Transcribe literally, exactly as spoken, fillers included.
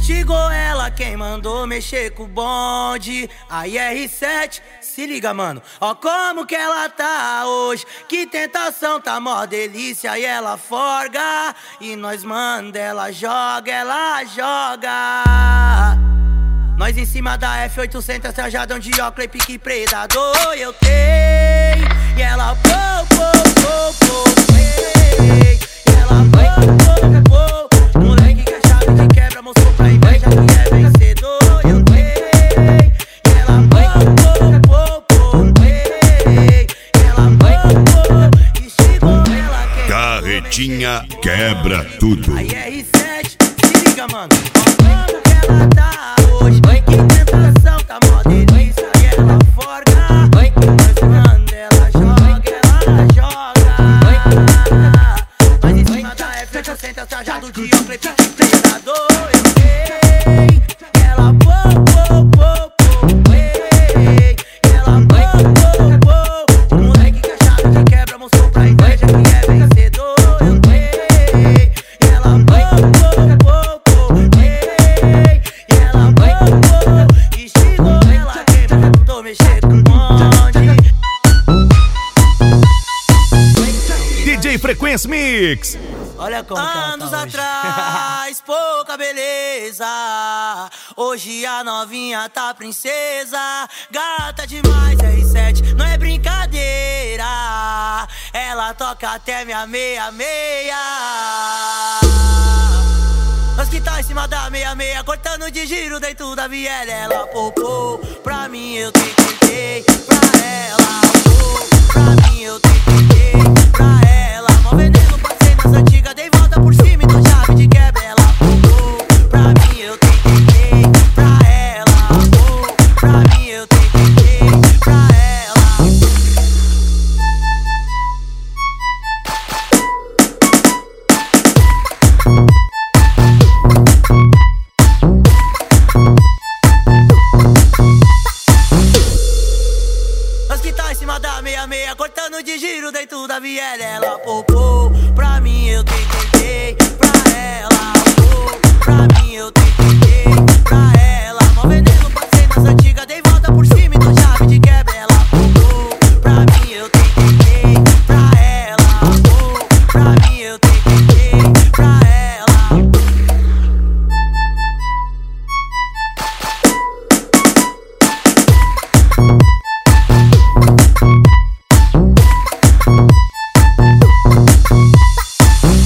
Instigou ela quem mandou mexer com o bonde. A R sete, se liga mano, ó como que ela tá hoje. Que tentação, tá mó delícia e ela forga. E nós manda, ela joga, ela joga. Nós em cima da F oitocentos, trajadão de óculos e pique predador. Eu tenho, e ela pô, pô, pô, pô, ei. E ela pô, pô, pô. Moleque que é chave que quebra, mostrou pra inveja que é vencedor. Eu tenho, e ela pô, pô, pô, pô, ei. E ela pô, pô, e chegou ela quem Carretinha quebra tudo. A R sete, se liga mano, ó como que ela tá hoje. Que tentação, tá mó delícia e ela forga. Nós manda, ela joga, ela joga. Nós em cima da F oitocentos, trajado de óculos e pique predador. Eu sei, ela pô, pô, pô, pô, ei. Ela pô, pô, pô. Moleque que é chave que quebra, mostrou pra inveja que é vencedor. Eu sei, ela pô, pô, pô, pô, ei. E ela pô, e chegou ela quem mandou mexer com o bonde. D J Frequência Mix. Olha como anos atrás, pouca beleza. Hoje a novinha tá princesa. Gata demais, R sete, não é brincadeira. Ela toca até minha meia-meia. Nós que tá em cima da meia-meia, cortando de giro dentro da viela. Ela popou, pra mim eu tentei, pra ela pô, pra mim eu tentei.